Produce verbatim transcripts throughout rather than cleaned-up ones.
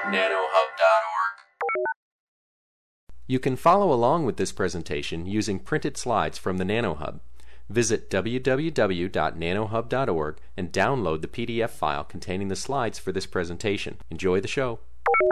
nanohub dot org. You can follow along with this presentation using printed slides from the NanoHub. Visit w w w dot nanohub dot org and download the P D F file containing the slides for this presentation. Enjoy the show.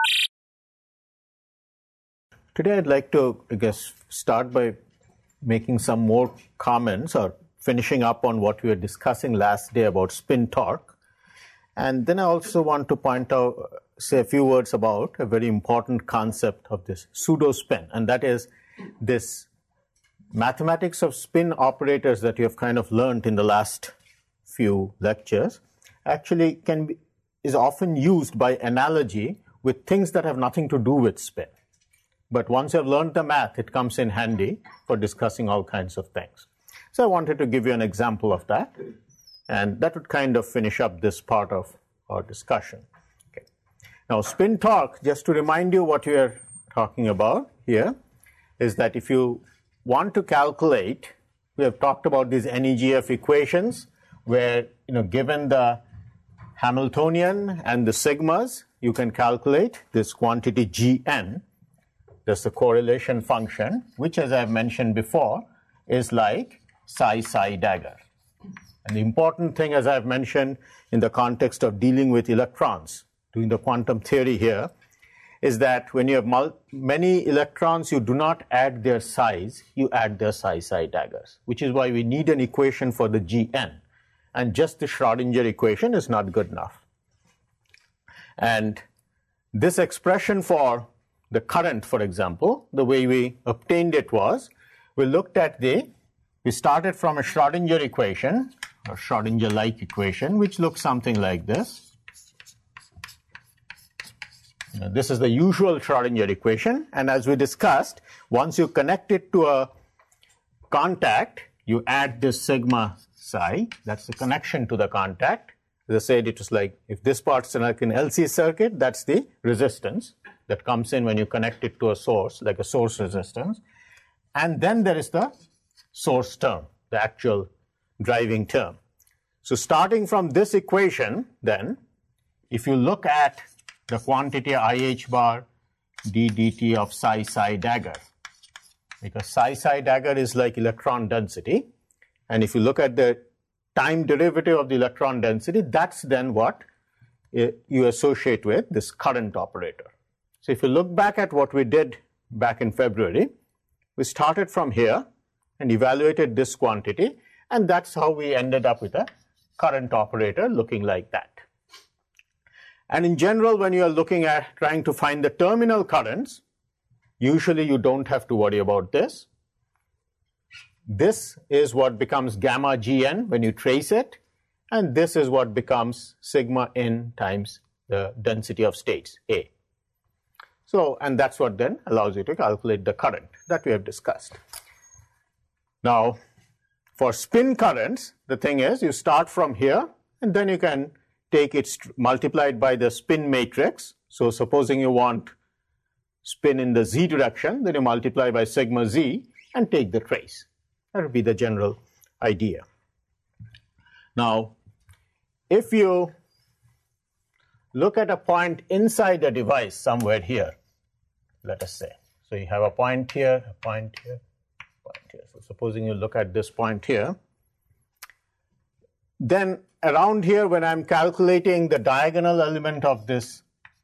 Today I'd like to, I guess, start by making some more comments or finishing up on what we were discussing last day about spin torque. And then I also want to point out, say a few words about a very important concept of this pseudo-spin, and that is this mathematics of spin operators that you have kind of learned in the last few lectures actually can be, is often used by analogy with things that have nothing to do with spin. But once you have learned the math, it comes in handy for discussing all kinds of things. So I wanted to give you an example of that, and that would kind of finish up this part of our discussion. Okay. Now, spin torque, just to remind you what we are talking about here, is that if you want to calculate, we have talked about these N E G F equations where, you know, given the Hamiltonian and the sigmas, you can calculate this quantity Gn. That's the correlation function, which, as I've mentioned before, is like psi psi dagger. And the important thing, as I've mentioned in the context of dealing with electrons, doing the quantum theory here, is that when you have mul- many electrons, you do not add their size, you add their psi psi daggers, which is why we need an equation for the Gn. And just the Schrodinger equation is not good enough. And this expression for the current, for example, the way we obtained it was, we looked at the, we started from a Schrodinger equation, or Schrodinger-like equation, which looks something like this. Now, this is the usual Schrodinger equation, and as we discussed, once you connect it to a contact, you add this sigma psi, that's the connection to the contact. As I said, it was like, if this part's like an L C circuit, that's the resistance that comes in when you connect it to a source, like a source resistance. And then there is the source term, the actual driving term. So starting from this equation, then, if you look at the quantity I h bar d dt of psi psi dagger, because psi psi dagger is like electron density, and if you look at the time derivative of the electron density, that's then what you associate with this current operator. So if you look back at what we did back in February, we started from here and evaluated this quantity, and that's how we ended up with a current operator looking like that. And in general, when you are looking at trying to find the terminal currents, usually you don't have to worry about this. This is what becomes gamma Gn when you trace it, and this is what becomes sigma n times the density of states, A. So, and that's what then allows you to calculate the current that we have discussed. Now, for spin currents, the thing is, you start from here, and then you can take it multiplied by the spin matrix. So supposing you want spin in the z direction, then you multiply by sigma z and take the trace. That would be the general idea. Now, if you look at a point inside the device somewhere here, let us say. So you have a point here, a point here, a point here. So supposing you look at this point here, then around here when I'm calculating the diagonal element of this,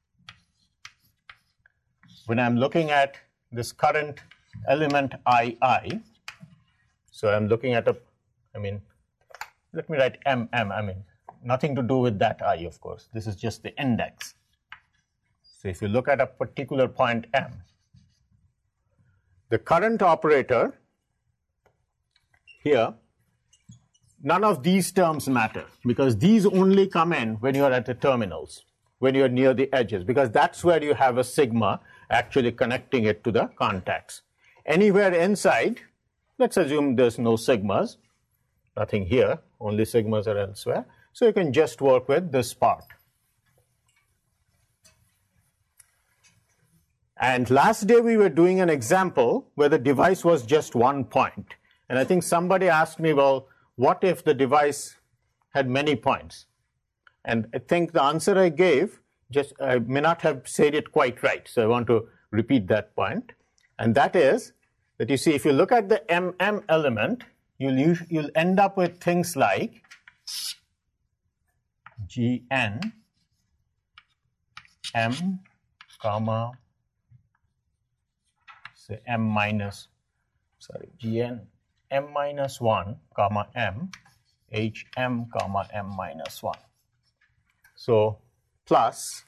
when I'm looking at this current element I I, so I'm looking at a, I mean, let me write M M, I mean, nothing to do with that I, of course. This is just the index. So if you look at a particular point M, the current operator here, none of these terms matter, because these only come in when you are at the terminals, when you are near the edges, because that's where you have a sigma actually connecting it to the contacts. Anywhere inside, let's assume there's no sigmas, nothing here, only sigmas are elsewhere, so you can just work with this part. And last day we were doing an example where the device was just one point. And I think somebody asked me, well, what if the device had many points? And I think the answer I gave, just I may not have said it quite right, so I want to repeat that point. And that is that you see, if you look at the M M element, you'll, use, you'll end up with things like Gn M comma, say M minus, sorry, Gn M minus one comma M, Hm comma M minus one. So plus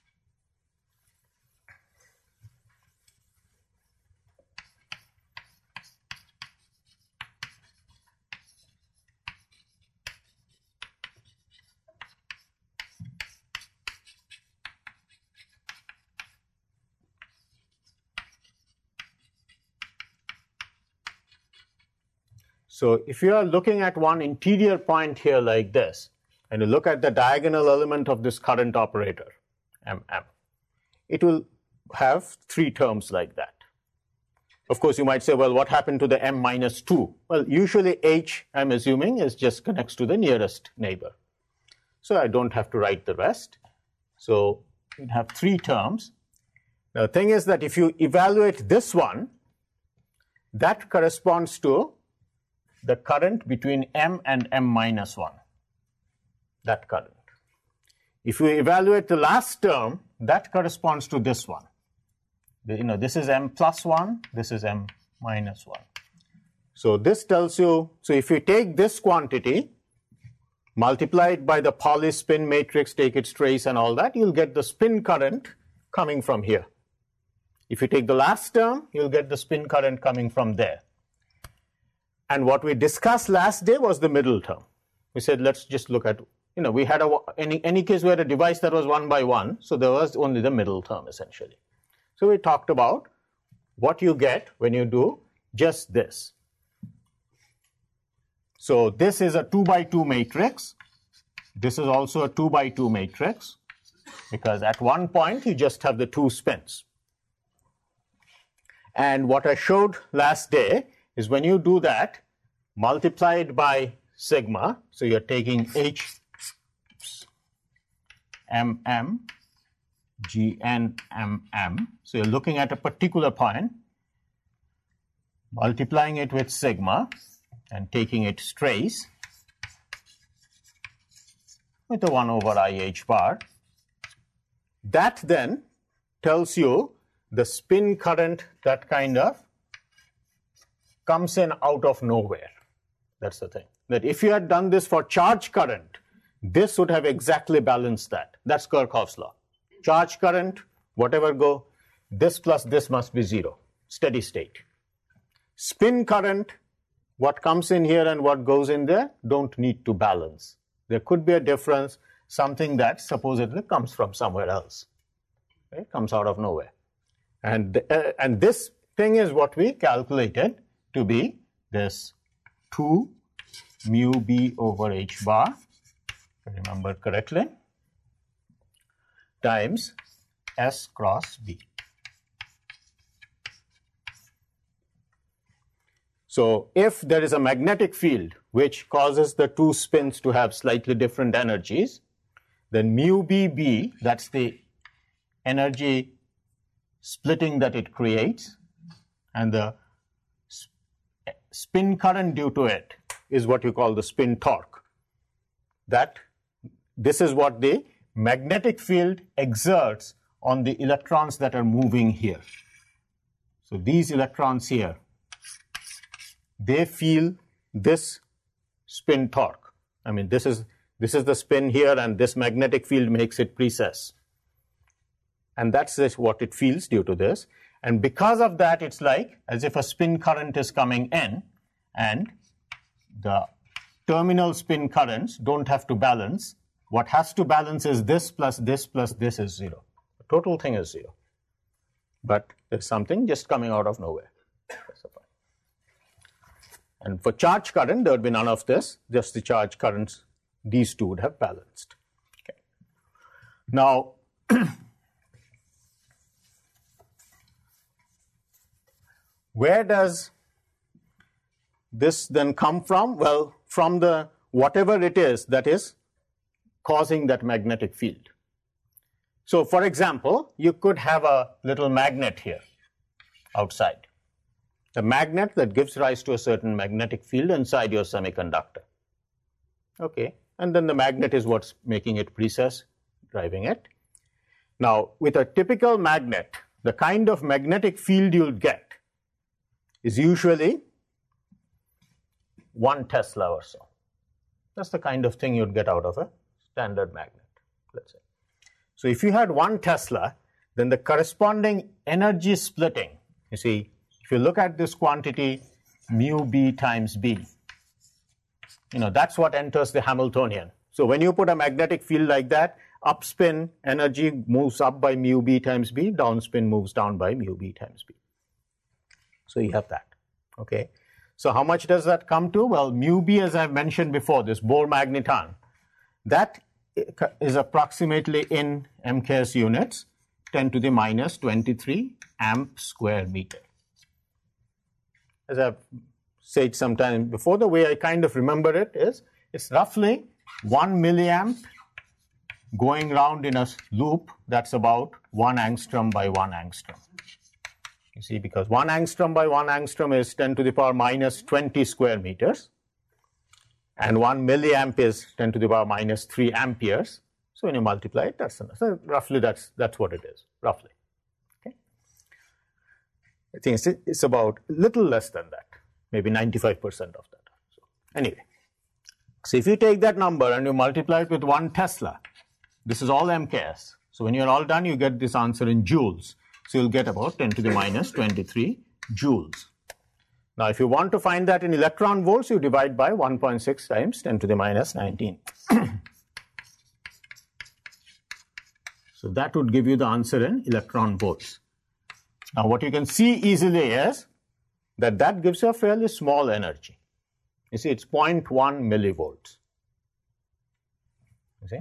So if you are looking at one interior point here like this, and you look at the diagonal element of this current operator, M M, it will have three terms like that. Of course, you might say, well, what happened to the M minus two? Well, usually H, I'm assuming, is just connects to the nearest neighbor. So I don't have to write the rest. So you'd have three terms. The thing is that if you evaluate this one, that corresponds to the current between M and M minus one, that current. If you evaluate the last term, that corresponds to this one. The, you know, this is M plus one, this is M minus one. So this tells you, so if you take this quantity, multiply it by the Pauli spin matrix, take its trace and all that, you'll get the spin current coming from here. If you take the last term, you'll get the spin current coming from there. And what we discussed last day was the middle term. We said, let's just look at, you know, we had a, any, any case we had a device that was one by one, so there was only the middle term essentially. So we talked about what you get when you do just this. So this is a two by two matrix. This is also a two by two matrix, because at one point you just have the two spins. And what I showed last day is when you do that, multiplied by sigma, so you're taking H M M, Gn M M, so you're looking at a particular point, multiplying it with sigma, and taking its trace with a one over I H bar. That then tells you the spin current that kind of comes in out of nowhere. That's the thing. That if you had done this for charge current, this would have exactly balanced that. That's Kirchhoff's law. Charge current, whatever go, this plus this must be zero, steady state. Spin current, what comes in here and what goes in there, don't need to balance. There could be a difference, something that supposedly comes from somewhere else. It comes out of nowhere. And, uh, and this thing is what we calculated to be this two mu b over h bar, if I remember correctly, times S cross B. So if there is a magnetic field which causes the two spins to have slightly different energies, then mu b b, that's the energy splitting that it creates, and the spin current due to it is what you call the spin torque. That this is what the magnetic field exerts on the electrons that are moving here. So these electrons here, they feel this spin torque. I mean, this is this is the spin here, and this magnetic field makes it precess. And that's just what it feels due to this. And because of that, it's like as if a spin current is coming in, and the terminal spin currents don't have to balance. What has to balance is this plus this plus this is zero. The total thing is zero. But there's something just coming out of nowhere. And for charge current, there would be none of this, just the charge currents, these two would have balanced. Okay. Now, where does this then come from? Well, from the whatever it is that is causing that magnetic field. So for example, you could have a little magnet here outside. A magnet that gives rise to a certain magnetic field inside your semiconductor. Okay, and then the magnet is what's making it precess, driving it. Now, with a typical magnet, the kind of magnetic field you'll get is usually one Tesla or so. That's the kind of thing you'd get out of a standard magnet, let's say. So if you had one Tesla, then the corresponding energy splitting, you see, if you look at this quantity, mu B times B, you know, that's what enters the Hamiltonian. So when you put a magnetic field like that, upspin energy moves up by mu B times B, downspin moves down by mu B times B. So you have that, okay. So how much does that come to? Well, mu B, as I've mentioned before, this Bohr magneton, that is approximately in M K S units, ten to the minus twenty-three amp square meter. As I've said sometime before, the way I kind of remember it is, it's roughly one milliamp going around in a loop that's about one angstrom by one angstrom. You see, because one angstrom by one angstrom is ten to the power minus twenty square meters, and one milliamp is ten to the power minus three amperes. So when you multiply it, that's enough. So roughly that's that's what it is, roughly. Okay, I think it's, it's about a little less than that, maybe ninety-five percent of that. So anyway, so if you take that number and you multiply it with one Tesla, this is all M K S. So when you're all done, you get this answer in joules. So you'll get about ten to the minus twenty-three joules. Now, if you want to find that in electron volts, you divide by one point six times ten to the minus nineteen. So that would give you the answer in electron volts. Now, what you can see easily is that that gives you a fairly small energy. You see, it's zero point one millivolts. You see?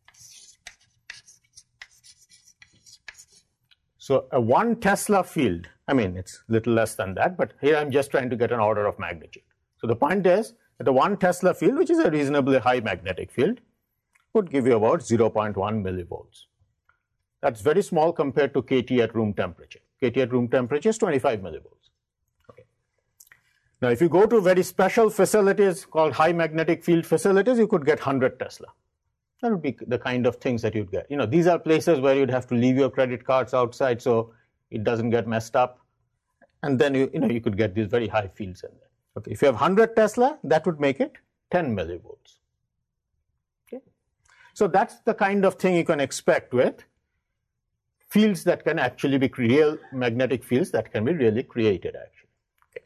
So a one Tesla field, I mean, it's a little less than that, but here I'm just trying to get an order of magnitude. So the point is that the one Tesla field, which is a reasonably high magnetic field, would give you about zero point one millivolts. That's very small compared to K T at room temperature. K T at room temperature is twenty-five millivolts. Okay. Now, if you go to very special facilities called high magnetic field facilities, you could get one hundred Tesla. That would be the kind of things that you'd get. You know, these are places where you'd have to leave your credit cards outside so it doesn't get messed up. And then, you, you know, you could get these very high fields in there. Okay, if you have one hundred Tesla, that would make it ten millivolts. Okay, so that's the kind of thing you can expect with fields that can actually be real magnetic fields that can be really created, actually. Okay.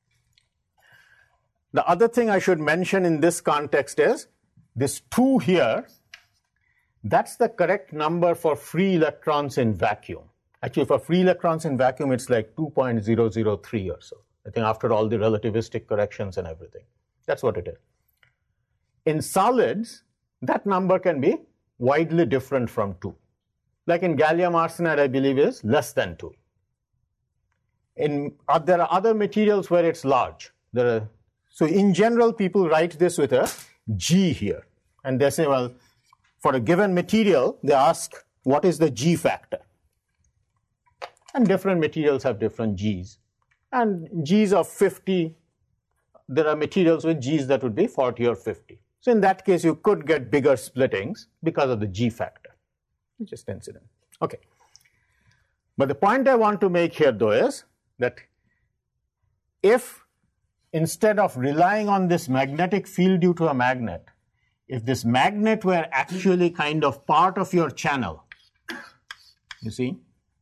The other thing I should mention in this context is this two here, that's the correct number for free electrons in vacuum. Actually, for free electrons in vacuum, it's like two point zero zero three or so. I think after all the relativistic corrections and everything. That's what it is. In solids, that number can be widely different from two. Like in gallium arsenide, I believe is less than two. In, uh, there are other materials where it's large. There are, so in general, people write this with a G here. And they say, well, for a given material, they ask, what is the G factor? And different materials have different G's. And G's of fifty, there are materials with G's that would be forty or fifty. So in that case, you could get bigger splittings because of the G factor. It's just incident. Okay. But the point I want to make here, though, is that if instead of relying on this magnetic field due to a magnet, if this magnet were actually kind of part of your channel, you see,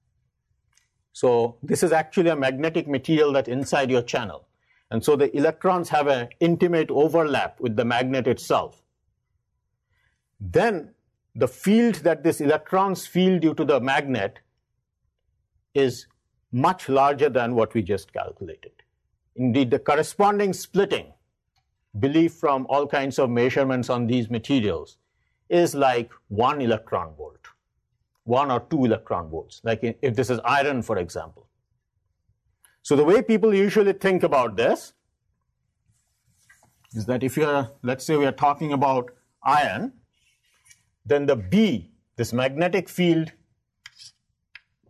so this is actually a magnetic material that's inside your channel. And so the electrons have an intimate overlap with the magnet itself. Then the field that this electrons feel due to the magnet is much larger than what we just calculated. Indeed, the corresponding splitting, belief from all kinds of measurements on these materials, is like one electron volt, one or two electron volts, like if this is iron, for example. So the way people usually think about this is that if you're, let's say we are talking about iron, then the B, this magnetic field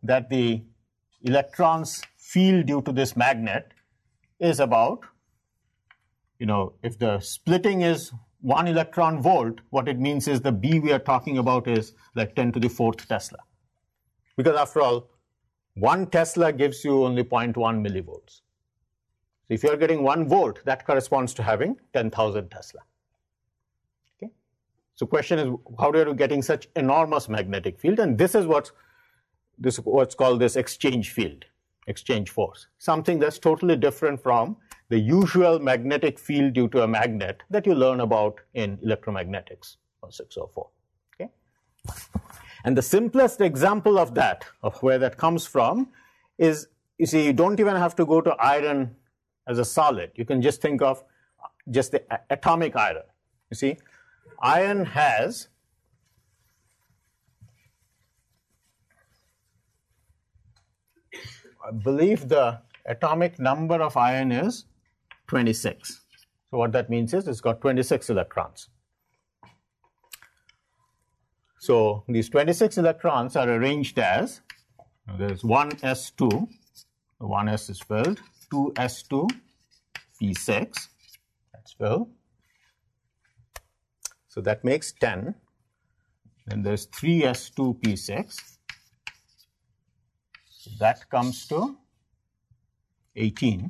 that the electron's field due to this magnet is about, you know, if the splitting is one electron volt, what it means is the B we are talking about is like ten to the fourth Tesla. Because after all, one Tesla gives you only zero point one millivolts. So if you're getting one volt, that corresponds to having ten thousand Tesla. Okay? So question is, how are you getting such enormous magnetic field? And this is what's, this, what's called this exchange field, exchange force. Something that's totally different from the usual magnetic field due to a magnet that you learn about in electromagnetics or six oh four. Okay? And the simplest example of that, of where that comes from, is, you see, you don't even have to go to iron as a solid. You can just think of just the atomic iron. You see, iron has I believe the atomic number of iron is twenty-six. So what that means is it's got twenty-six electrons. So these twenty-six electrons are arranged as, there's one s two, one s is filled, two s two p six, that's filled. So that makes ten. Then there's three s two p six. So that comes to eighteen.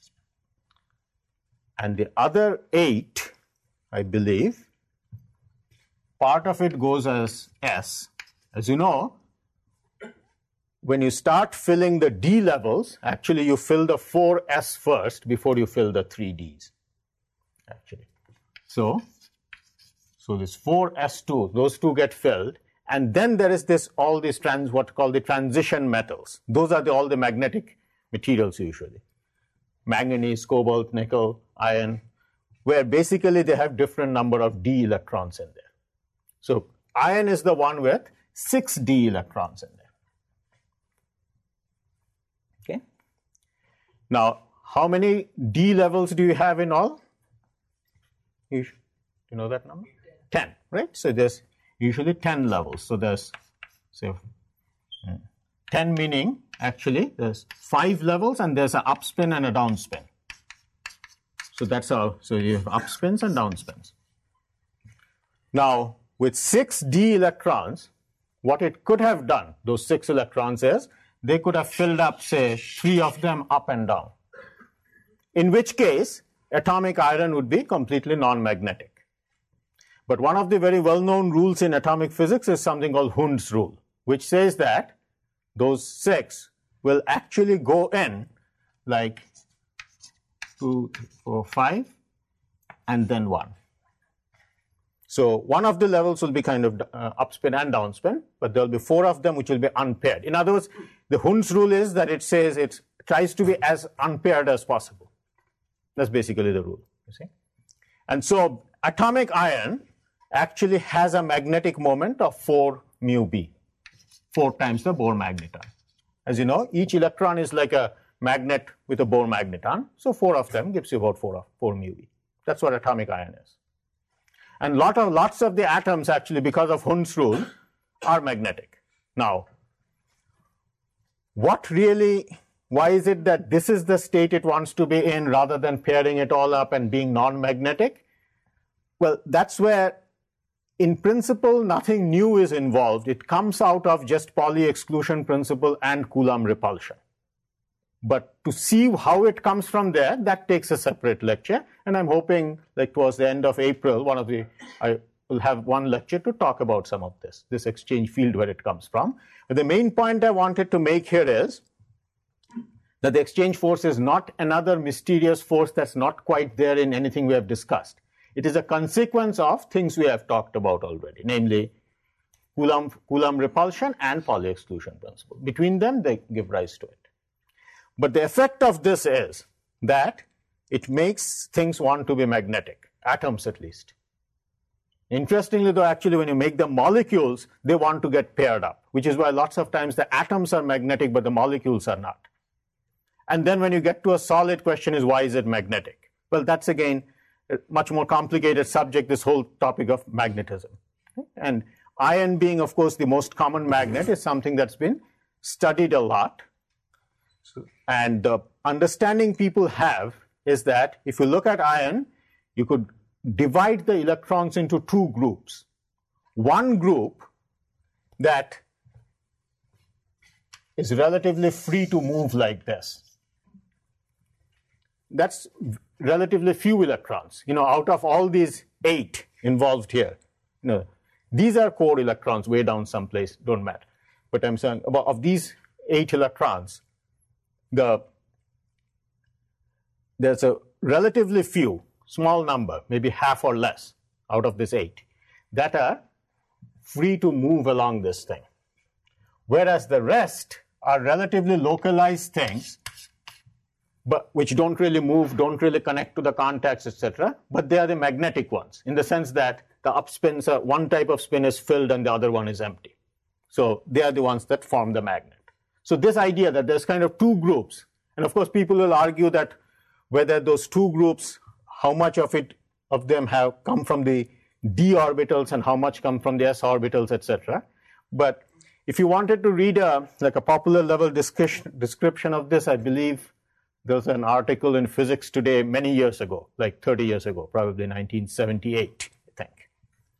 And the other eight, I believe, part of it goes as S. As you know, when you start filling the D levels, actually you fill the four S first before you fill the three Ds, actually. So, so this four S two, those two get filled, and then there is this, all these trans, what called the transition metals. Those are the, all the magnetic materials usually. Manganese, cobalt, nickel, iron, where basically they have different number of D electrons in there. So iron is the one with six D electrons in there. Okay. Now, how many D levels do you have in all? You, you know that number? ten, right? So there's usually ten levels. So there's, say, ten meaning actually there's five levels and there's an upspin and a downspin. So that's how, so you have upspins and downspins. Now, with six D electrons, what it could have done, those six electrons, is they could have filled up, say, three of them up and down. In which case, atomic iron would be completely non-magnetic. But one of the very well-known rules in atomic physics is something called Hund's rule, which says that those six will actually go in like two, three, four, five, and then one. So one of the levels will be kind of uh, upspin and downspin, but there will be four of them which will be unpaired. In other words, the Hund's rule is that it says it tries to be as unpaired as possible. That's basically the rule, you see. And so atomic iron actually has a magnetic moment of four mu b, four times the Bohr magneton. As you know, each electron is like a magnet with a Bohr magneton, so four of them gives you about four, of, four mu b. That's what atomic iron is. And lot of, lots of the atoms actually, because of Hund's rule, are magnetic. Now, what really, why is it that this is the state it wants to be in rather than pairing it all up and being non-magnetic? Well, that's where, in principle, nothing new is involved. It comes out of just Pauli exclusion principle and Coulomb repulsion. But to see how it comes from there, that takes a separate lecture. And I'm hoping, like towards the end of April, one of the, I will have one lecture to talk about some of this, this exchange field where it comes from. But the main point I wanted to make here is that the exchange force is not another mysterious force that's not quite there in anything we have discussed. It is a consequence of things we have talked about already, namely Coulomb, Coulomb repulsion and Pauli exclusion principle. Between them, they give rise to it. But the effect of this is that it makes things want to be magnetic, atoms at least. Interestingly though, actually when you make the molecules, they want to get paired up, which is why lots of times the atoms are magnetic but the molecules are not. And then when you get to a solid, question is, why is it magnetic? Well, that's again a much more complicated subject, this whole topic of magnetism. And iron being, of course, the most common magnet is something that's been studied a lot. So, and the understanding people have is that if you look at iron, you could divide the electrons into two groups. One group that is relatively free to move like this. That's relatively few electrons. You know, out of all these eight involved here, you know, these are core electrons way down someplace, don't matter. But I'm saying about of these eight electrons, the there's a relatively few, small number, maybe half or less out of this eight, that are free to move along this thing. Whereas the rest are relatively localized things, but which don't really move, don't really connect to the contacts, et cetera. But they are the magnetic ones, in the sense that the up spins are, one type of spin is filled and the other one is empty. So they are the ones that form the magnet. So this idea that there's kind of two groups, and of course people will argue that whether those two groups, how much of it of them have come from the d orbitals and how much come from the s orbitals, et cetera. But if you wanted to read a like a popular level description description of this, I believe there was an article in Physics Today many years ago, like thirty years ago, probably nineteen seventy-eight, I think,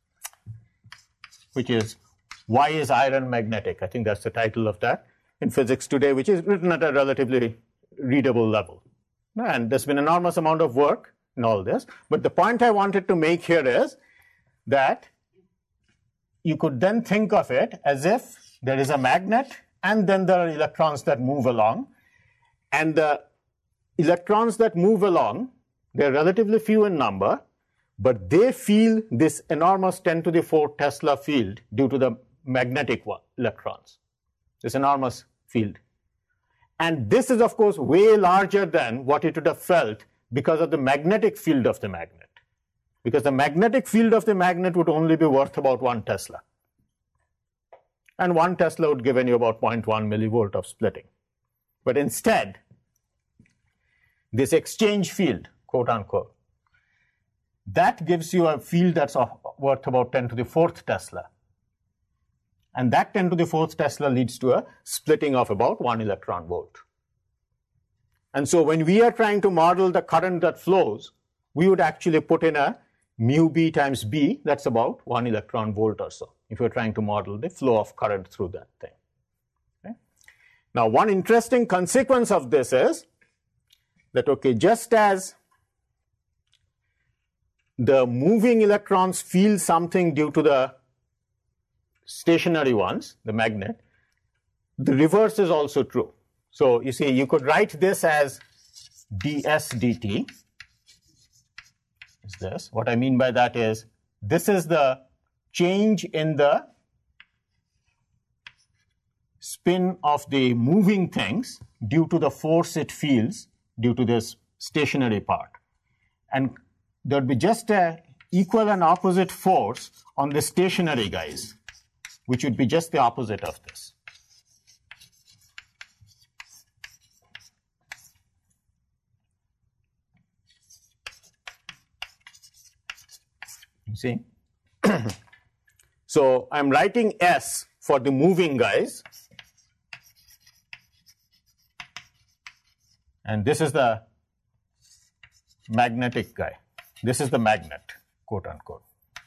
which is Why is Iron Magnetic? I think that's the title of that in Physics Today, which is written at a relatively readable level. And there's been an enormous amount of work in all this. But the point I wanted to make here is that you could then think of it as if there is a magnet and then there are electrons that move along. And the electrons that move along, they're relatively few in number, but they feel this enormous ten to the fourth Tesla field due to the magnetic electrons, this enormous field. And this is, of course, way larger than what it would have felt because of the magnetic field of the magnet. Because the magnetic field of the magnet would only be worth about one Tesla. And one Tesla would give you about zero point one millivolt of splitting. But instead, this exchange field, quote unquote, that gives you a field that's worth about ten to the fourth Tesla. And that ten to the fourth Tesla leads to a splitting of about one electron volt. And so when we are trying to model the current that flows, we would actually put in a mu b times b, that's about one electron volt or so, if we're trying to model the flow of current through that thing. Okay? Now, one interesting consequence of this is that, okay, just as the moving electrons feel something due to the stationary ones, the magnet, the reverse is also true. So you see, you could write this as ds dt. Is this? What I mean by that is, this is the change in the spin of the moving things due to the force it feels due to this stationary part. And there would be just a equal and opposite force on the stationary guys, which would be just the opposite of this. You see? So I'm writing S for the moving guys. And this is the magnetic guy. This is the magnet, quote unquote.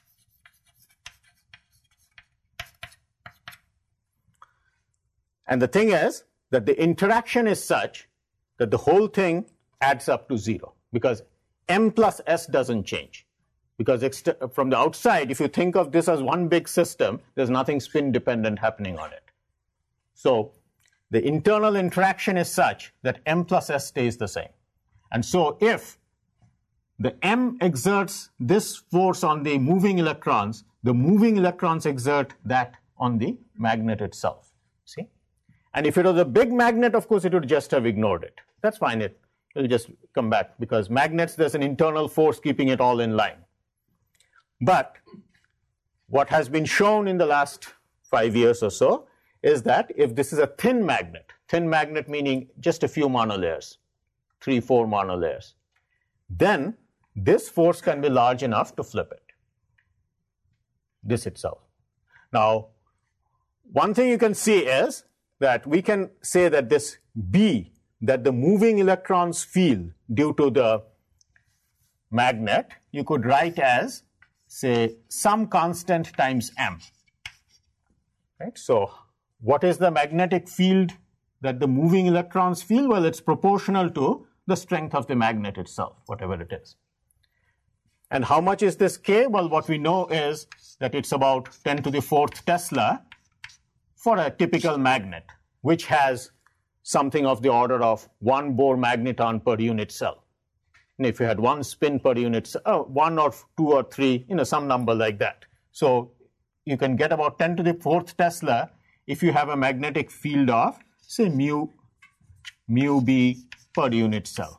And the thing is that the interaction is such that the whole thing adds up to zero, because M plus S doesn't change. Because from the outside, if you think of this as one big system, there's nothing spin dependent happening on it. So the internal interaction is such that M plus S stays the same. And so if the M exerts this force on the moving electrons, the moving electrons exert that on the magnet itself. See? And if it was a big magnet, of course, it would just have ignored it. That's fine. It will just come back, because magnets, there's an internal force keeping it all in line. But what has been shown in the last five years or so is that if this is a thin magnet, thin magnet meaning just a few monolayers, three, four monolayers, then this force can be large enough to flip it, this itself. Now, one thing you can see is that we can say that this B, that the moving electrons feel due to the magnet, you could write as, say, some constant times m. Right? So what is the magnetic field that the moving electrons feel? Well, it's proportional to the strength of the magnet itself, whatever it is. And how much is this K? Well, what we know is that it's about ten to the fourth Tesla for a typical magnet, which has something of the order of one Bohr magneton per unit cell. And if you had one spin per unit, uh, one or two or three, you know, some number like that. So you can get about ten to the fourth Tesla if you have a magnetic field of, say, mu, mu B per unit cell.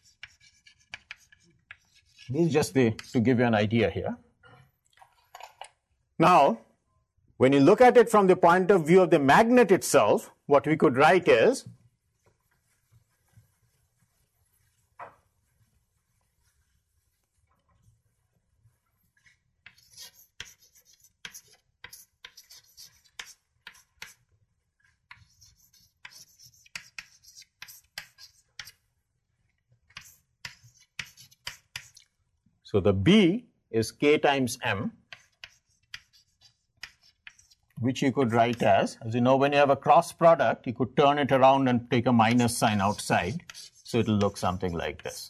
This is just the, to give you an idea here. Now, when you look at it from the point of view of the magnet itself, what we could write is so the B is K times M, which you could write as, as you know, when you have a cross product, you could turn it around and take a minus sign outside. So it will look something like this.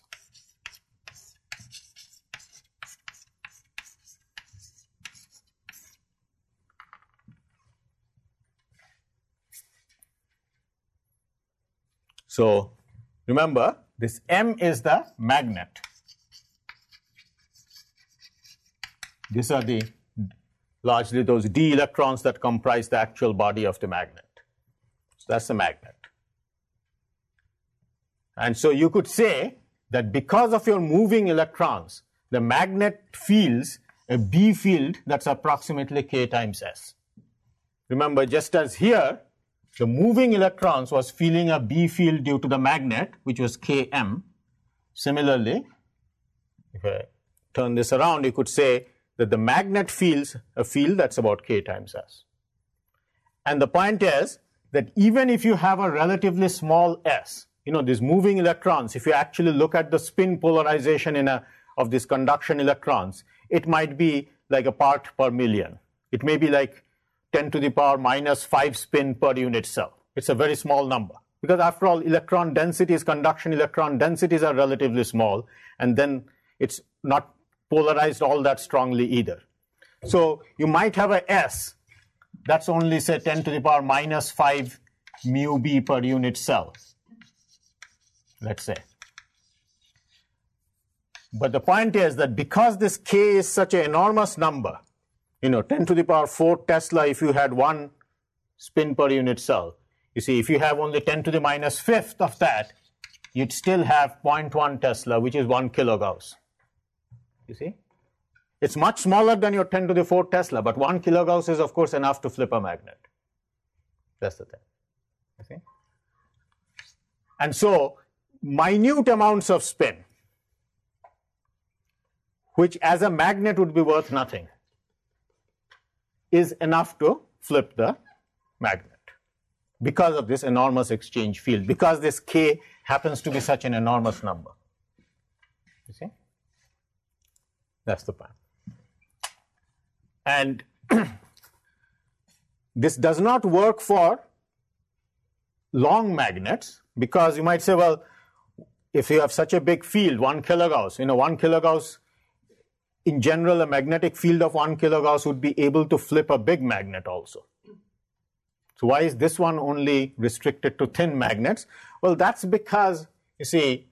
So remember, this M is the magnet. These are the largely those d electrons that comprise the actual body of the magnet. So that's the magnet. And so you could say that because of your moving electrons, the magnet feels a B field that's approximately K times S. Remember, just as here, the moving electrons was feeling a B field due to the magnet, which was Km. Similarly, if I turn this around, you could say that the magnet feels a field that's about K times S. And the point is that even if you have a relatively small s, you know, these moving electrons, if you actually look at the spin polarization in a, of these conduction electrons, it might be like a part per million. It may be like ten to the power minus five spin per unit cell. It's a very small number. Because after all, electron densities, conduction electron densities are relatively small, and then it's not polarized all that strongly either. So you might have a S that's only, say, ten to the power minus five mu B per unit cell, let's say. But the point is that because this K is such an enormous number, you know, ten to the power four Tesla if you had one spin per unit cell. You see, if you have only ten to the minus fifth of that, you'd still have zero point one Tesla, which is one kilogauss. You see? It's much smaller than your ten to the fourth Tesla, but one kilogauss is, of course, enough to flip a magnet. That's the thing. You see? And so, minute amounts of spin, which as a magnet would be worth nothing, is enough to flip the magnet because of this enormous exchange field, because this K happens to be such an enormous number. You see? That's the point. And this does not work for long magnets, because you might say, well, if you have such a big field, one kilogauss, you know, one kilogauss, in general, a magnetic field of one kilogauss would be able to flip a big magnet also. So why is this one only restricted to thin magnets? Well, that's because, you see,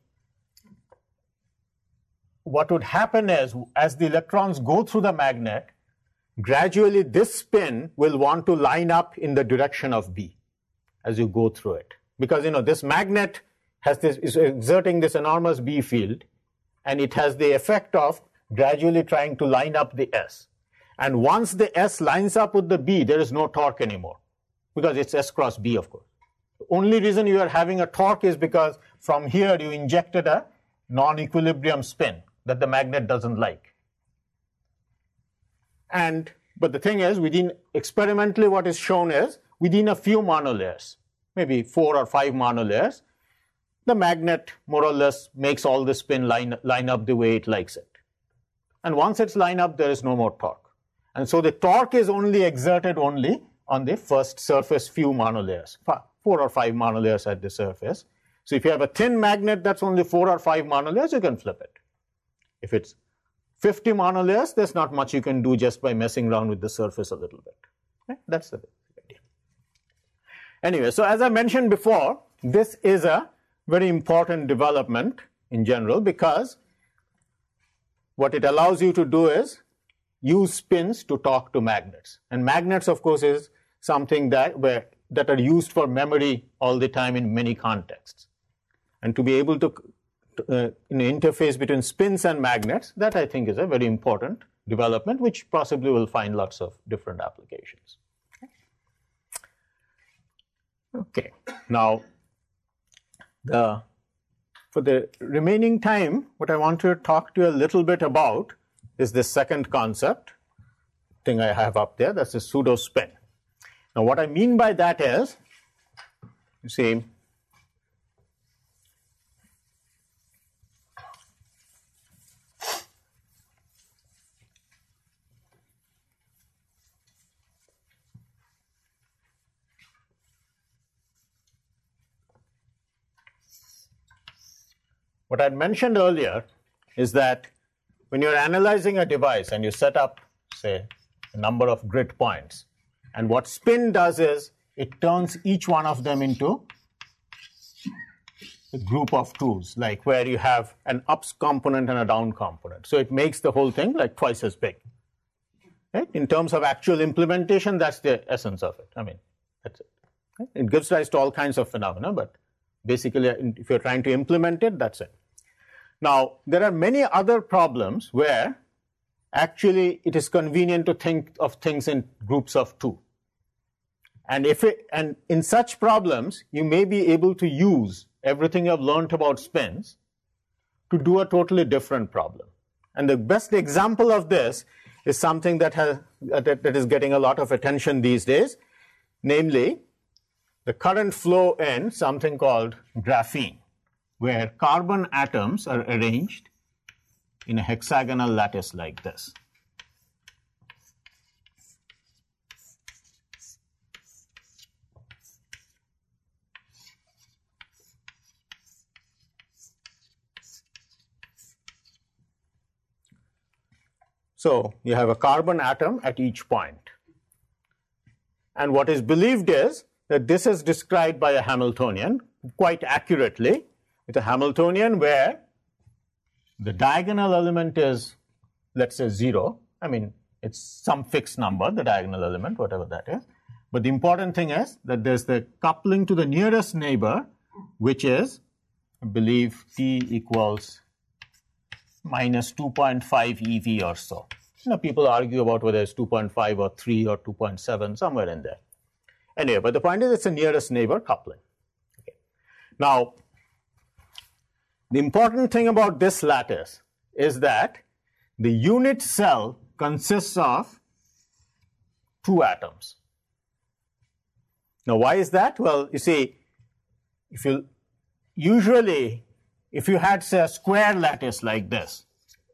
what would happen is, as the electrons go through the magnet, gradually this spin will want to line up in the direction of B as you go through it. Because, you know, this magnet has this, is exerting this enormous B field, and it has the effect of gradually trying to line up the S. And once the S lines up with the B, there is no torque anymore, because it's S cross B, of course. The only reason you are having a torque is because from here you injected a non-equilibrium spin that the magnet doesn't like. And, but the thing is, within, experimentally what is shown is, within a few monolayers, maybe four or five monolayers, the magnet more or less makes all the spin line, line up the way it likes it. And once it's lined up, there is no more torque. And so the torque is only exerted only on the first surface few monolayers, four or five monolayers at the surface. So if you have a thin magnet that's only four or five monolayers, you can flip it. If it's fifty monolayers, there's not much you can do just by messing around with the surface a little bit. Okay? That's the idea. Anyway, so as I mentioned before, this is a very important development in general, because what it allows you to do is use spins to talk to magnets. And magnets, of course, is something that, where, that are used for memory all the time in many contexts. And to be able to uh, in an interface between spins and magnets, that I think is a very important development, which possibly will find lots of different applications. Okay, now the for the remaining time, what I want to talk to you a little bit about is this second concept thing I have up there, that's a pseudo spin. Now what I mean by that is, you see, what I mentioned earlier is that when you're analyzing a device and you set up, say, a number of grid points, and what spin does is it turns each one of them into a group of twos, like where you have an ups component and a down component. So it makes the whole thing like twice as big. Right? In terms of actual implementation, that's the essence of it. I mean, that's it. Right? It gives rise to all kinds of phenomena, but basically, if you're trying to implement it, that's it. Now, there are many other problems where actually it is convenient to think of things in groups of two. And if it, and in such problems, you may be able to use everything you've learned about spins to do a totally different problem. And the best example of this is something that has that, that is getting a lot of attention these days, namely the current flow in something called graphene, where carbon atoms are arranged in a hexagonal lattice like this. So you have a carbon atom at each point. And what is believed is that this is described by a Hamiltonian quite accurately, with a Hamiltonian where the diagonal element is, let's say, zero. I mean, it's some fixed number, the diagonal element, whatever that is. But the important thing is that there's the coupling to the nearest neighbor, which is, I believe, t equals minus two point five E V or so. You know, people argue about whether it's two point five or three or two point seven, somewhere in there. Anyway, but the point is it's a nearest neighbor coupling. Okay. Now, the important thing about this lattice is that the unit cell consists of two atoms. Now, why is that? Well, you see, if you usually, if you had, say, a square lattice like this,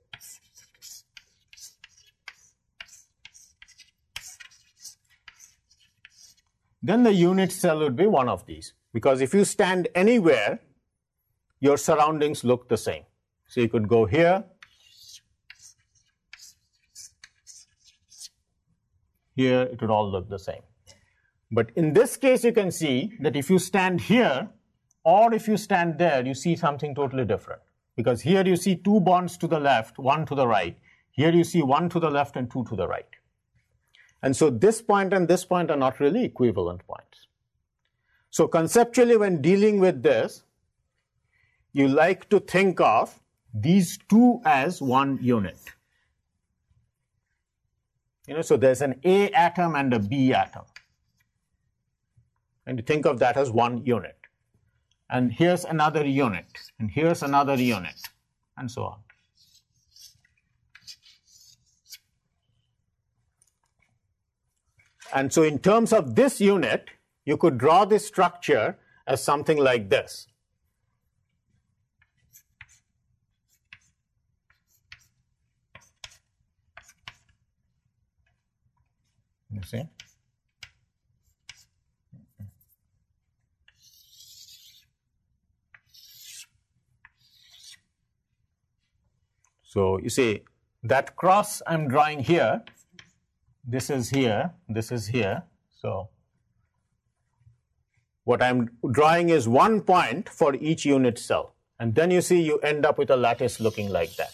then the unit cell would be one of these. Because if you stand anywhere, your surroundings look the same. So you could go here, here, it would all look the same. But in this case, you can see that if you stand here, or if you stand there, you see something totally different. Because here you see two bonds to the left, one to the right. Here you see one to the left and two to the right. And so this point and this point are not really equivalent points. So conceptually, when dealing with this, you like to think of these two as one unit. You know, so there's an A atom and a B atom. And you think of that as one unit. And here's another unit, and here's another unit, and so on. And so in terms of this unit, you could draw this structure as something like this. You see? So you see, that cross I'm drawing here, this is here, this is here. So what I'm drawing is one point for each unit cell. And then you see you end up with a lattice looking like that.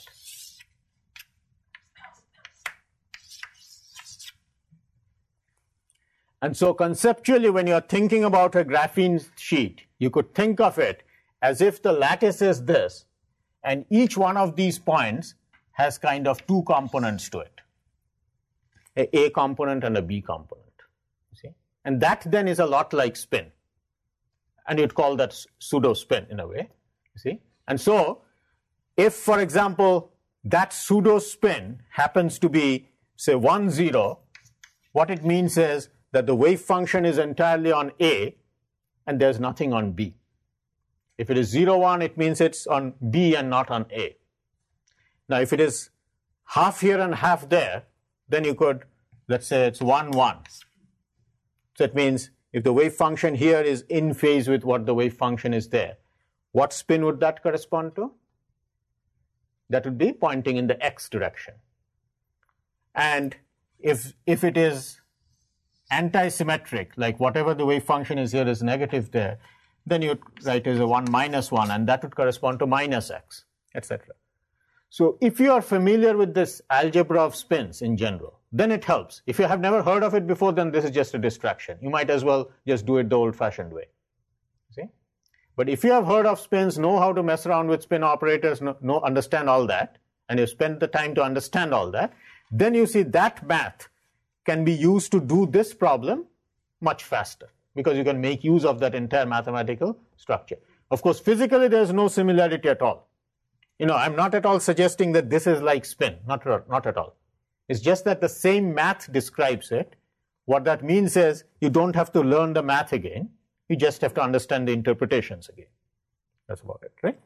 And so conceptually, when you're thinking about a graphene sheet, you could think of it as if the lattice is this, and each one of these points has kind of two components to it, a A component and a B component. You see? And that then is a lot like spin. And you'd call that pseudo spin in a way. You see? And so, if, for example, that pseudo spin happens to be, say, one, zero, what it means is that the wave function is entirely on A and there's nothing on B. If it is zero, one, it means it's on B and not on A. Now, if it is half here and half there, then you could, let's say it's one, one. So it means if the wave function here is in phase with what the wave function is there, what spin would that correspond to? That would be pointing in the x direction. And if, if it is anti-symmetric, like whatever the wave function is here is negative there, then you write as a one minus one, and that would correspond to minus x, et cetera. So if you are familiar with this algebra of spins in general, then it helps. If you have never heard of it before, then this is just a distraction. You might as well just do it the old-fashioned way. See? But if you have heard of spins, know how to mess around with spin operators, know, know, understand all that, and you spend the time to understand all that, then you see that math can be used to do this problem much faster, because you can make use of that entire mathematical structure. Of course, physically there is no similarity at all. You know, I'm not at all suggesting that this is like spin, not, not at all. It's just that the same math describes it. What that means is you don't have to learn the math again. You just have to understand the interpretations again. That's about it, right?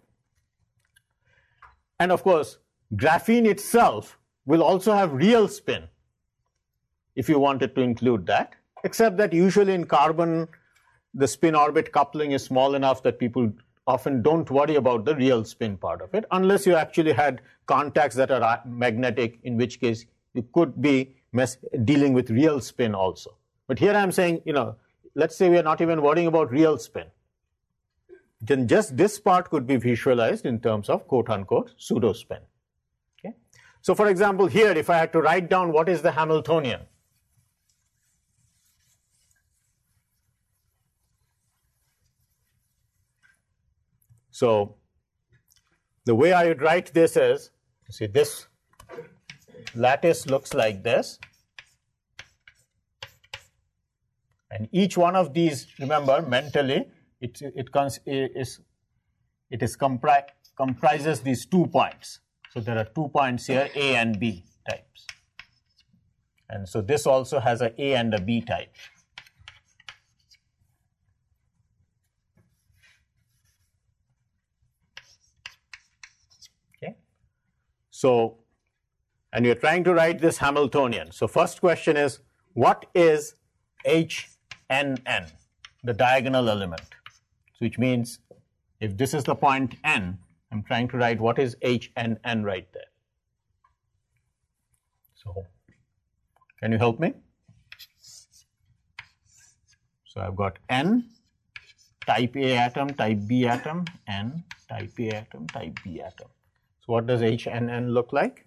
And of course, graphene itself will also have real spin, if you wanted to include that, except that usually in carbon, the spin-orbit coupling is small enough that people often don't worry about the real spin part of it, unless you actually had contacts that are magnetic, in which case you could be mess dealing with real spin also. But here I'm saying, you know, let's say we are not even worrying about real spin. Then just this part could be visualized in terms of quote-unquote pseudo-spin. Okay? So for example, here, if I had to write down what is the Hamiltonian, so the way I would write this is, you see, this lattice looks like this. And each one of these, remember, mentally, it, it, it is, it is compri comprises these two points. So there are two points here, A and B types. And so this also has a A and a B type. Okay. So, and you're trying to write this Hamiltonian. So first question is, what is H N N, the diagonal element? So which means if this is the point N, I'm trying to write what is H N N right there. So can you help me? So I've got N, type A atom, type B atom, N, type A atom, type B atom. So what does H N N look like?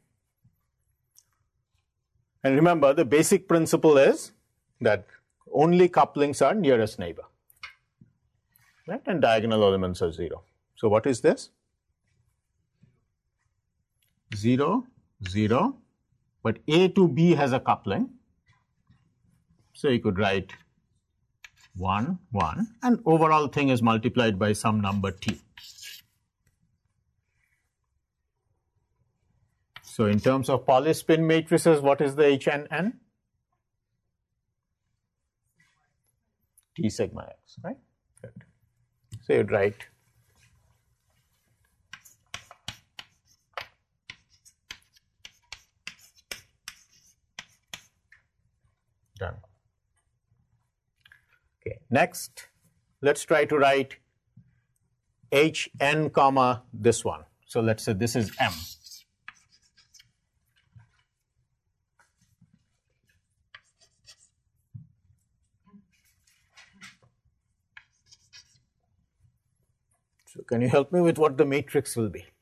And remember, the basic principle is that only couplings are nearest neighbor, right? And diagonal elements are zero. So what is this? Zero, zero, but A to B has a coupling. So you could write one, one, and overall thing is multiplied by some number T. So in terms of polyspin matrices, what is the H N N? T sigma x, right? Good. So you'd write done. Okay, next, let's try to write h n comma this one. So let's say this is m. So can you help me with what the matrix will be?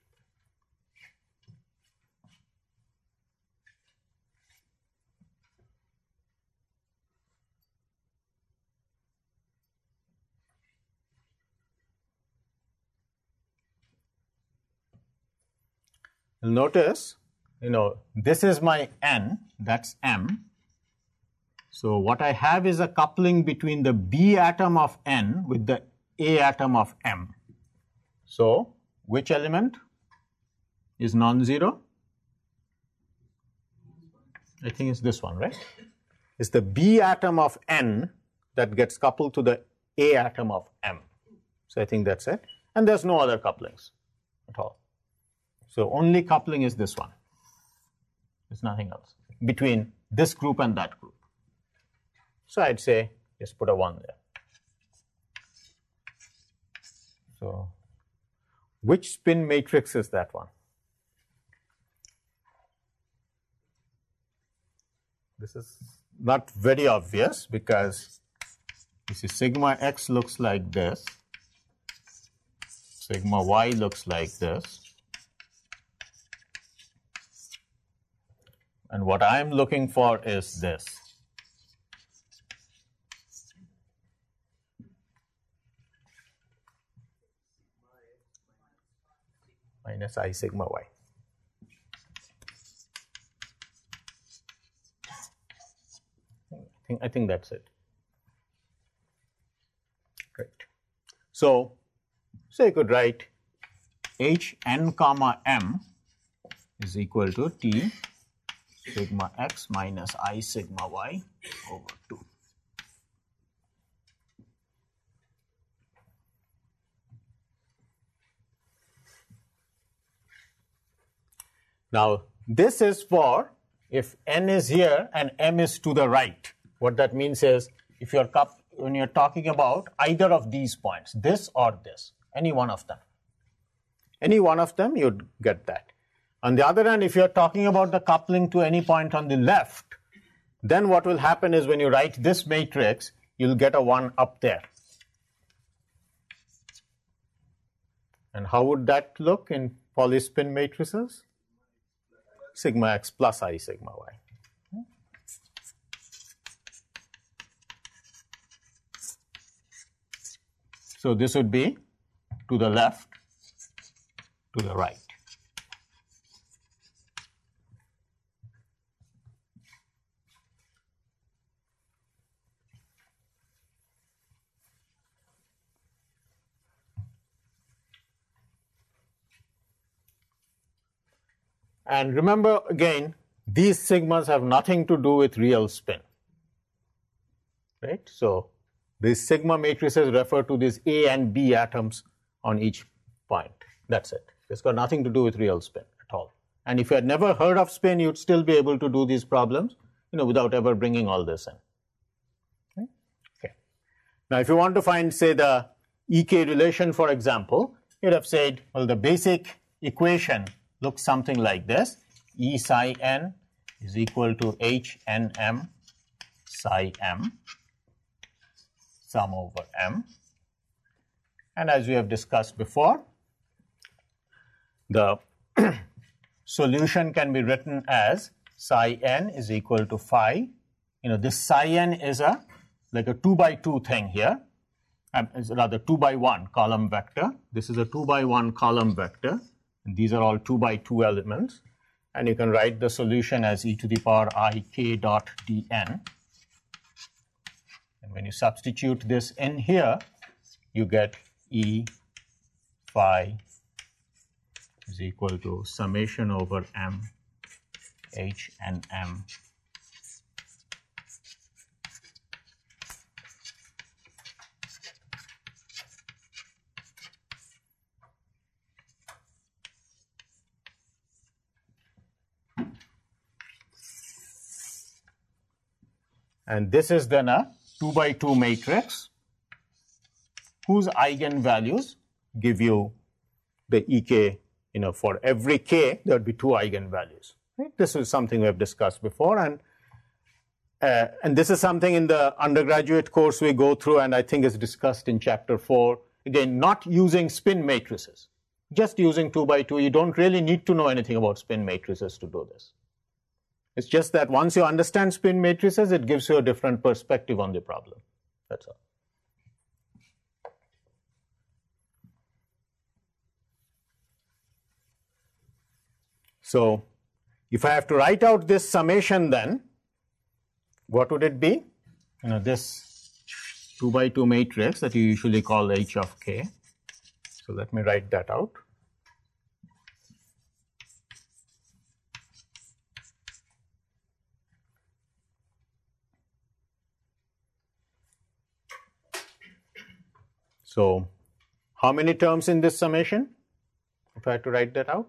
You'll notice, you know, this is my n, that's m. So what I have is a coupling between the B atom of n with the A atom of m. So which element is non-zero? I think it's this one, right? It's the B atom of n that gets coupled to the A atom of m. So I think that's it. And there's no other couplings at all. So only coupling is this one. There's nothing else between this group and that group. So I'd say just put a one there. So which spin matrix is that one? This is not very obvious because you see sigma x looks like this, sigma y looks like this, and what I'm looking for is this. Minus I sigma y. I think, I think that's it. Great. So, so you could write h n comma m is equal to T sigma x minus I sigma y over two. Now, this is for if n is here and m is to the right. What that means is if you're when you're talking about either of these points, this or this, any one of them. Any one of them, you'd get that. On the other hand, if you're talking about the coupling to any point on the left, then what will happen is when you write this matrix, you'll get a one up there. And how would that look in polyspin matrices? Sigma x plus I sigma y. So this would be to the left, to the right. And remember again, these sigmas have nothing to do with real spin, right? So these sigma matrices refer to these A and B atoms on each point. That's it. It's got nothing to do with real spin at all. And if you had never heard of spin, you'd still be able to do these problems, you know, without ever bringing all this in. Okay. Okay. Now, if you want to find, say, the E K relation, for example, you'd have said, well, the basic equation looks something like this. E psi n is equal to H N M psi m, sum over m. And as we have discussed before, the solution can be written as psi n is equal to phi. You know, this psi n is a like a two by two thing here. Um, it's rather two by one column vector. This is a two by one column vector. And these are all two by two elements. And you can write the solution as e to the power I k dot dn. And when you substitute this in here, you get E phi is equal to summation over m H and m And this is then a two by two matrix whose eigenvalues give you the E K, you know, for every K, there would be two eigenvalues. Right? This is something we have discussed before, and uh, and this is something in the undergraduate course we go through, and I think is discussed in chapter four. Again, not using spin matrices, just using two by two. You don't really need to know anything about spin matrices to do this. It's just that once you understand spin matrices, it gives you a different perspective on the problem. That's all. So if I have to write out this summation, then what would it be? You know, this two by two matrix that you usually call H of K. So let me write that out. So how many terms in this summation, if I had to write that out?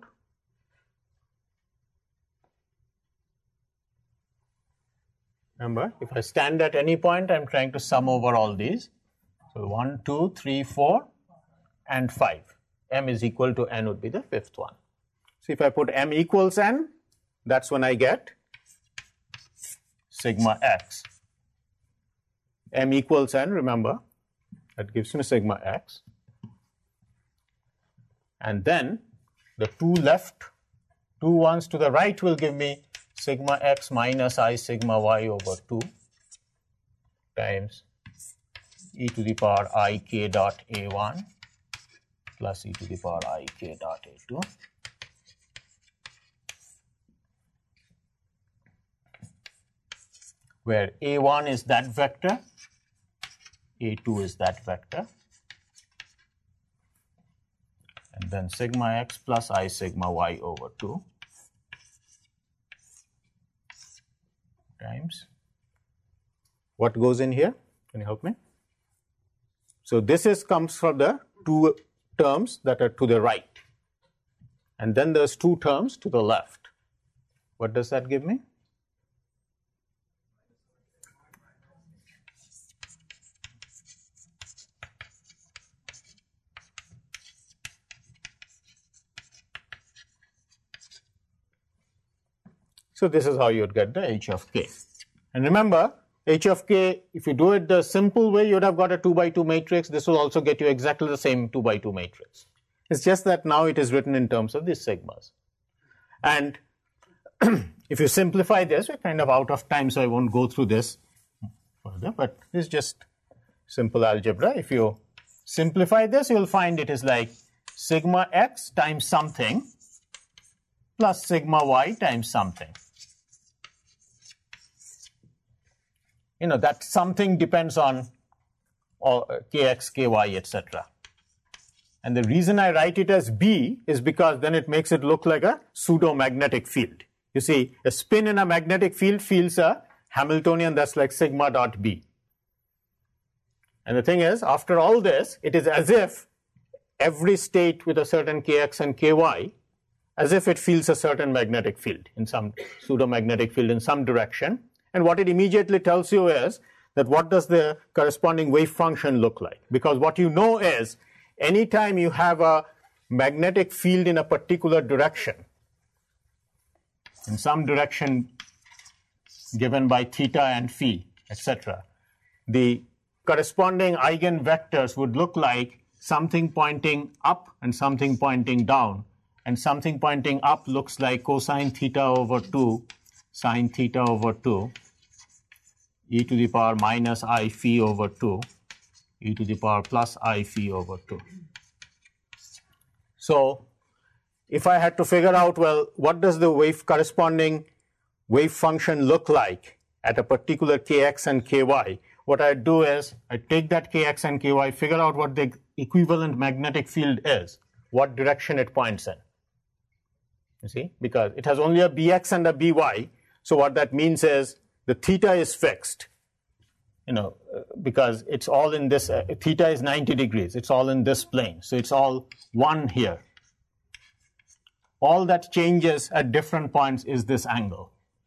Remember, if I stand at any point, I'm trying to sum over all these. So one, two, three, four, and five. M is equal to n would be the fifth one. So if I put m equals n, that's when I get sigma x. M equals n, remember, that gives me sigma x. And then the two left, two ones to the right will give me sigma x minus I sigma y over two times e to the power I k dot a one plus e to the power I k dot a two. Where a one is that vector, a two is that vector, and then sigma x plus I sigma y over two times, what goes in here? Can you help me? So this is comes from the two terms that are to the right, and then there's two terms to the left. What does that give me? So this is how you would get the H of K. And remember, H of K, if you do it the simple way, you would have got a two by two matrix. This will also get you exactly the same two by two matrix. It's just that now it is written in terms of these sigmas. And if you simplify this, we're kind of out of time, so I won't go through this further, but it's just simple algebra. If you simplify this, you'll find it is like sigma x times something plus sigma y times something. You know, that something depends on uh, kx, ky, et cetera. And the reason I write it as B is because then it makes it look like a pseudo-magnetic field. You see, a spin in a magnetic field feels a Hamiltonian that's like sigma dot B. And the thing is, after all this, it is as if every state with a certain kx and ky, as if it feels a certain magnetic field in some pseudo-magnetic field in some direction. And what it immediately tells you is that what does the corresponding wave function look like? Because what you know is anytime you have a magnetic field in a particular direction, in some direction given by theta and phi, et cetera, the corresponding eigenvectors would look like something pointing up and something pointing down. And something pointing up looks like cosine theta over two, sine theta over two, e to the power minus I phi over two, e to the power plus I phi over two. So if I had to figure out, well, what does the wave corresponding wave function look like at a particular kx and ky, what I do is I take that kx and ky, figure out what the equivalent magnetic field is, what direction it points in. You see, because it has only a bx and a by, so what that means is the theta is fixed, you know, because it's all in this, uh, theta is ninety degrees, it's all in this plane, so it's all one here. All that changes at different points is this angle.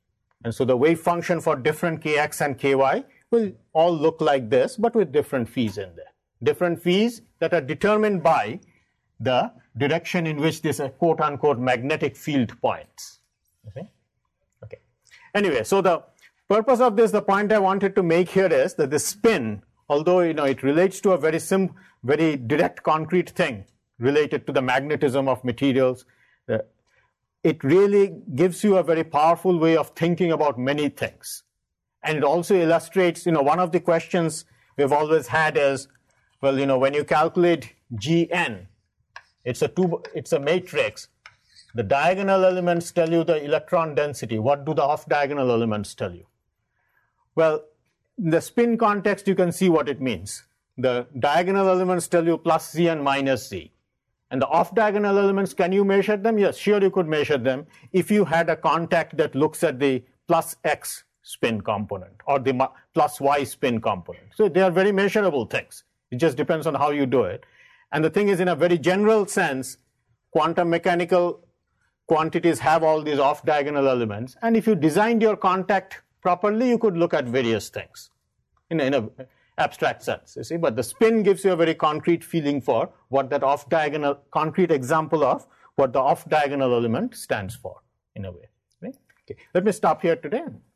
And so the wave function for different kx and ky will all look like this, but with different phis in there. Different phis that are determined by the direction in which this uh, quote-unquote magnetic field points. Okay? Okay. Anyway, so the purpose of this, the point I wanted to make here is that the spin, although you know it relates to a very sim, very direct concrete thing related to the magnetism of materials, uh, it really gives you a very powerful way of thinking about many things. And it also illustrates, you know, one of the questions we've always had is, well, you know, when you calculate G N, it's a two, it's a matrix. The diagonal elements tell you the electron density. What do the off-diagonal elements tell you? Well, in the spin context, you can see what it means. The diagonal elements tell you plus z and minus z. And the off-diagonal elements, can you measure them? Yes, sure you could measure them if you had a contact that looks at the plus x spin component or the plus y spin component. So they are very measurable things. It just depends on how you do it. And the thing is, in a very general sense, quantum mechanical quantities have all these off-diagonal elements. And if you designed your contact properly, you could look at various things in a, in a abstract sense, you see. But the spin gives you a very concrete feeling for what that off-diagonal, concrete example of what the off-diagonal element stands for, in a way. Right? Okay. Let me stop here today.